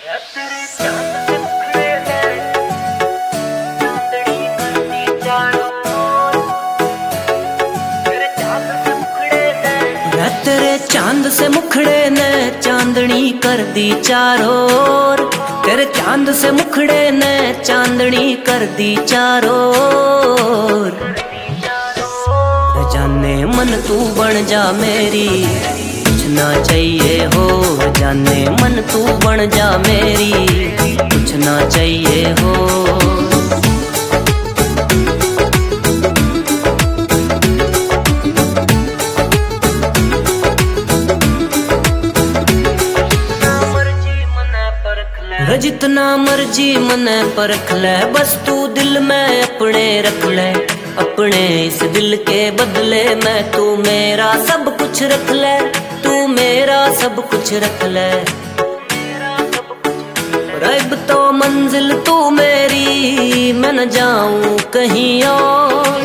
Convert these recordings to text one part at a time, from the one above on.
तेरे चांद से मुखड़े ने चांदनी कर दी चारों ओर। तेरे चांद से मुखड़े ने चांदनी कर दी चारों ओर। जाने मन तू बन जा मेरी, कुछ ना चाहिए हो। जाने मन तू बन जा मेरी, कुछ ना चाहिए हो। जितना मर्जी मने परख ले, बस तू दिल में अपने रख ले। अपने इस दिल के बदले में तू मेरा सब कुछ रख ले। तू मेरा सब कुछ रख ले। रब तो मंजिल तू मेरी, मैं न जाऊं कहीं और।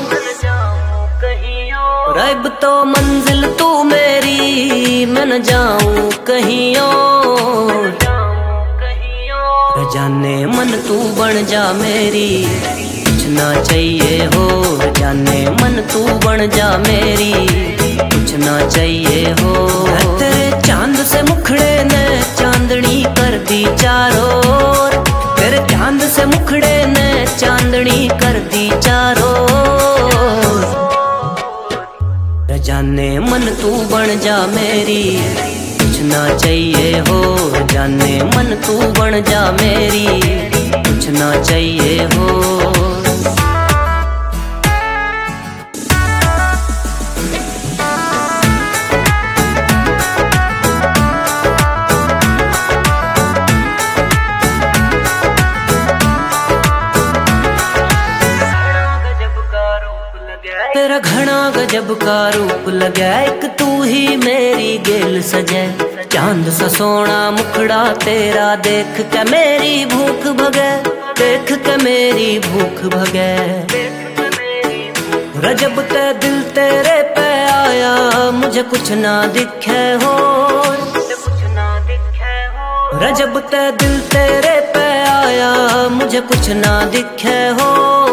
रब तो मंजिल तू मेरी, मैं न जाऊं कहीं और। जाने मन तू बन जा मेरी, कुछ ना चाहिए हो। जाने मन तू बन जा मेरी, कुछ ना चाहिए हो। तेरे चांद से मुखड़े ने चांदनी कर दी चारों ओर। तेरे चांद से मुखड़े ने चांदनी कर दी चारों ओर। जाने मन तू बन जा मेरी, कुछ ना चाहिए हो। जाने मन तू बन जा मेरी, कुछ ना चाहिए हो। तेरा घना गजब का रूप लगा, एक तू ही मेरी गेल सजे। चांद सा सोना मुखड़ा तेरा देख के मेरी भूख भगे। देख के मेरी भूख भगे। रजब ते दिल तेरे पे आया, मुझे कुछ ना दिखे हो। रजब ते दिल तेरे पे आया, मुझे कुछ ना दिखे हो।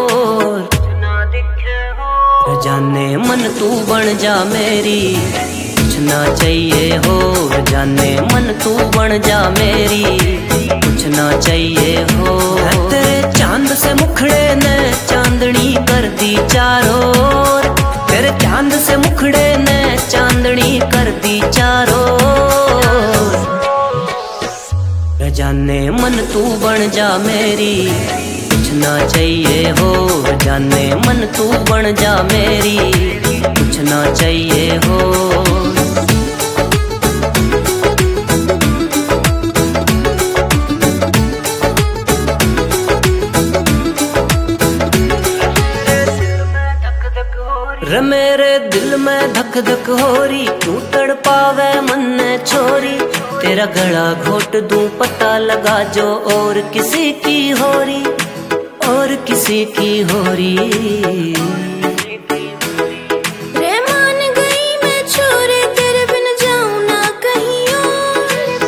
जाने मन तू बन जा मेरी, कुछ ना चाहिए हो। जाने मन तू बन जा मेरी, कुछ ना चाहिए हो। तेरे चांद से मुखड़े ने चांदनी कर दी चारों ओर। तेरे चांद से मुखड़े ने चांदनी कर दी चारों ओर। जाने मन तू बन जा मेरी, कुछ ना चाहिए हो। जाने मन तू बन जा मेरी, कुछ ना चाहिए हो। रे मेरे दिल में धक धक हो रही, तू तड़पावे मन ने छोरी। तेरा गला घोट दूं पता लगा जो और किसी की हो रही। और किसी की हो रही। रे मान गई मैं छोरे, तेरे बिन जाऊं ना कहीं और।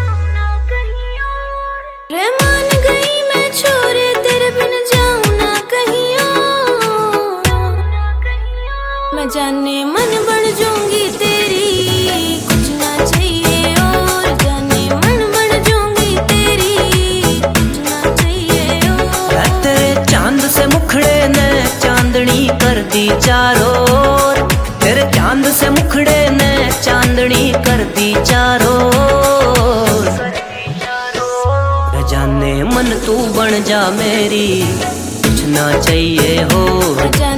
रे मान गई मैं छोरे, तेरे बिन जाऊं ना कहीं और। मैं जाने मन बन जाऊंगी तेरी, कुछ ना चाहिए और। जाने मन बन जाऊंगी तेरी, कुछ ना चाहिए और। तेरे चांद से मुखड़े ने चांदनी कर दी चारों ओर। तेरे चांद से मुखड़े ने चांदनी कर दी चारों ओर। जाने मन तू बन जा मेरी, कुछ ना चाहिए हो।